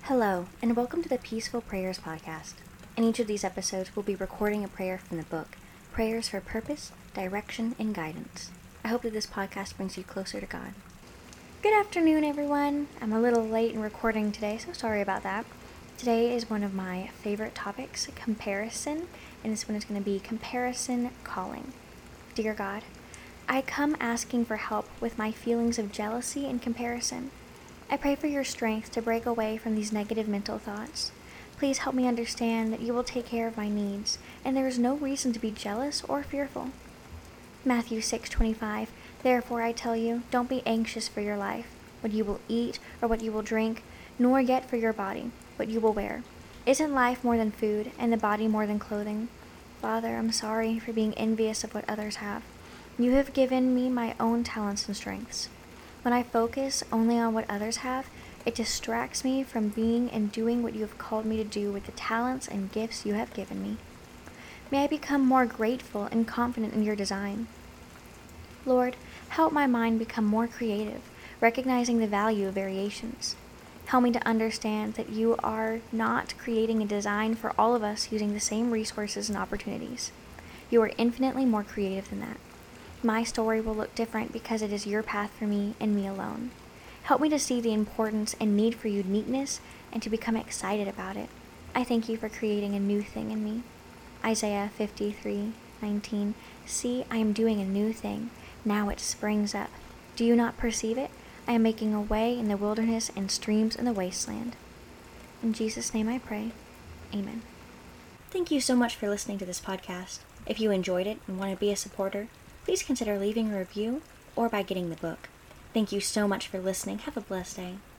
Hello, and welcome to the Peaceful Prayers Podcast. In each of these episodes, we'll be recording a prayer from the book, Prayers for Purpose, Direction, and Guidance. I hope that this podcast brings you closer to God. Good afternoon, everyone. I'm a little late in recording today, so sorry about that. Today is one of my favorite topics, comparison, and this one is going to be comparison calling. Dear God, I come asking for help with my feelings of jealousy and comparison. I pray for your strength to break away from these negative mental thoughts. Please help me understand that you will take care of my needs, and there is no reason to be jealous or fearful. Matthew 6:25, Therefore I tell you, don't be anxious for your life, what you will eat or what you will drink, nor yet for your body, what you will wear. Isn't life more than food, and the body more than clothing? Father, I'm sorry for being envious of what others have. You have given me my own talents and strengths. When I focus only on what others have, it distracts me from being and doing what you have called me to do with the talents and gifts you have given me. May I become more grateful and confident in your design. Lord, help my mind become more creative, recognizing the value of variations. Help me to understand that you are not creating a design for all of us using the same resources and opportunities. You are infinitely more creative than that. My story will look different because it is your path for me and me alone. Help me to see the importance and need for uniqueness and to become excited about it. I thank you for creating a new thing in me. Isaiah 53:19. See, I am doing a new thing. Now it springs up. Do you not perceive it? I am making a way in the wilderness and streams in the wasteland. In Jesus' name I pray. Amen. Thank you so much for listening to this podcast. If you enjoyed it and want to be a supporter, please consider leaving a review or by getting the book. Thank you so much for listening. Have a blessed day.